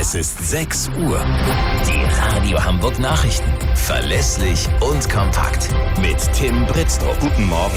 Es ist 6 Uhr. Die Radio Hamburg Nachrichten. Verlässlich und kompakt. Mit Tim Britztrup. Guten Morgen.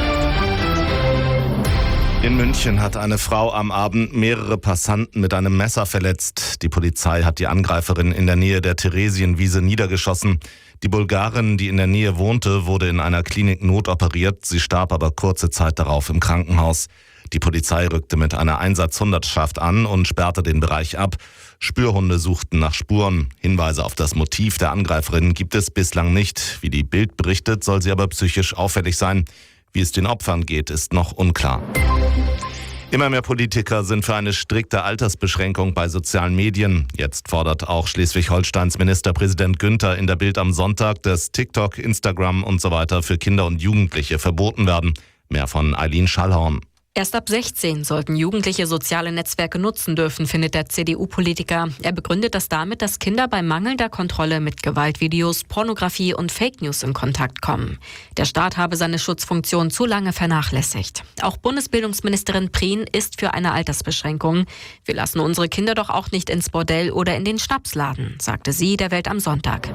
In München hat eine Frau am Abend mehrere Passanten mit einem Messer verletzt. Die Polizei hat die Angreiferin in der Nähe der Theresienwiese niedergeschossen. Die Bulgarin, die in der Nähe wohnte, wurde in einer Klinik notoperiert. Sie starb aber kurze Zeit darauf im Krankenhaus. Die Polizei rückte mit einer Einsatzhundertschaft an und sperrte den Bereich ab. Spürhunde suchten nach Spuren. Hinweise auf das Motiv der Angreiferin gibt es bislang nicht. Wie die Bild berichtet, soll sie aber psychisch auffällig sein. Wie es den Opfern geht, ist noch unklar. Immer mehr Politiker sind für eine strikte Altersbeschränkung bei sozialen Medien. Jetzt fordert auch Schleswig-Holsteins Ministerpräsident Günther in der Bild am Sonntag, dass TikTok, Instagram und so weiter für Kinder und Jugendliche verboten werden. Mehr von Eileen Schallhorn. Erst ab 16 sollten Jugendliche soziale Netzwerke nutzen dürfen, findet der CDU-Politiker. Er begründet das damit, dass Kinder bei mangelnder Kontrolle mit Gewaltvideos, Pornografie und Fake News in Kontakt kommen. Der Staat habe seine Schutzfunktion zu lange vernachlässigt. Auch Bundesbildungsministerin Prien ist für eine Altersbeschränkung. Wir lassen unsere Kinder doch auch nicht ins Bordell oder in den Schnapsladen, sagte sie der Welt am Sonntag.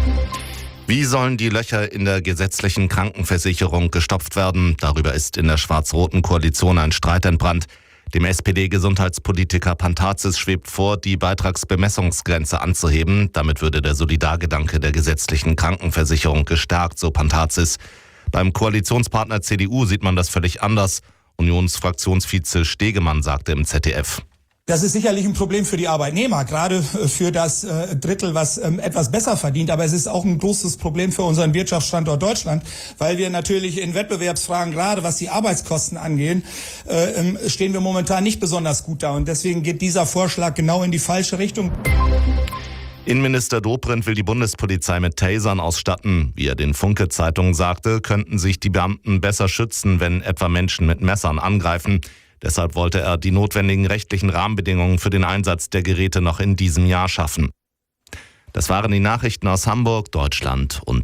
Wie sollen die Löcher in der gesetzlichen Krankenversicherung gestopft werden? Darüber ist in der schwarz-roten Koalition ein Streit entbrannt. Dem SPD-Gesundheitspolitiker Pantazis schwebt vor, die Beitragsbemessungsgrenze anzuheben. Damit würde der Solidargedanke der gesetzlichen Krankenversicherung gestärkt, so Pantazis. Beim Koalitionspartner CDU sieht man das völlig anders. Unionsfraktionsvize Stegemann sagte im ZDF: Das ist sicherlich ein Problem für die Arbeitnehmer, gerade für das Drittel, was etwas besser verdient. Aber es ist auch ein großes Problem für unseren Wirtschaftsstandort Deutschland, weil wir natürlich in Wettbewerbsfragen, gerade was die Arbeitskosten angeht, stehen wir momentan nicht besonders gut da. Und deswegen geht dieser Vorschlag genau in die falsche Richtung. Innenminister Dobrindt will die Bundespolizei mit Tasern ausstatten. Wie er den Funke-Zeitungen sagte, könnten sich die Beamten besser schützen, wenn etwa Menschen mit Messern angreifen. Deshalb wollte er die notwendigen rechtlichen Rahmenbedingungen für den Einsatz der Geräte noch in diesem Jahr schaffen. Das waren die Nachrichten aus Hamburg, Deutschland und